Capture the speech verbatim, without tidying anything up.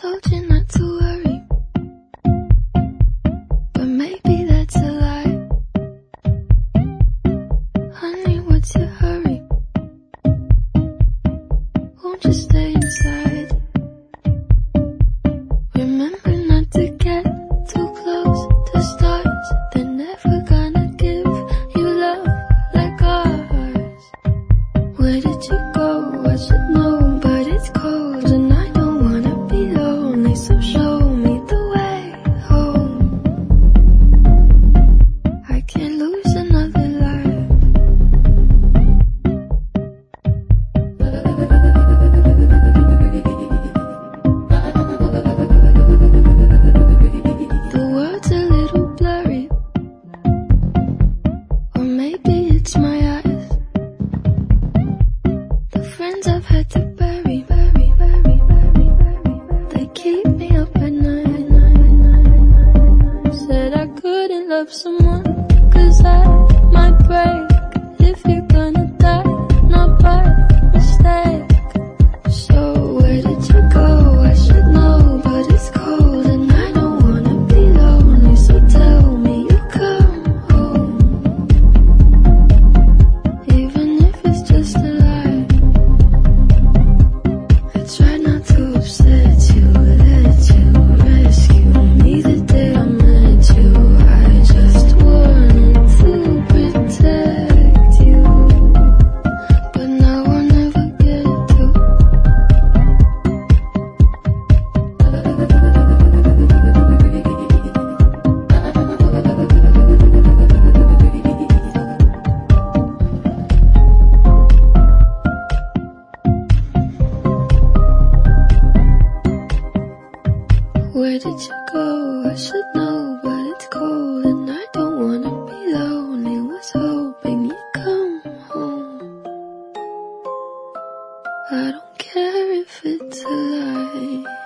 told you not to worry, but maybe that's a lie. Honey, what's your hurry? Won't you stay inside? Remember not to get too close to stars. They're never gonna give you love like ours. Where did you go? I should know, but it's cold and I don't wanna be lonely, so show me the way home. I can't lose another life. The words a little blurry, or maybe it's my eyes. The friends I've had to bury, bury, bury, bury, bury, they keep me up at night. Said I couldn't love someone, cause I might break. If you're gonna die, not by mistake. So where did you go? I should know, but it's cold and I don't wanna be lonely, so tell me you come home. Even if it's just a lie, I try not to upset you, let you rescue me the day I met you. I just wanted to protect you, but now I'll never get to. Where did you go? I should know, but it's cold and I don't wanna be lonely. Was hoping you'd come home. I don't care if it's a lie.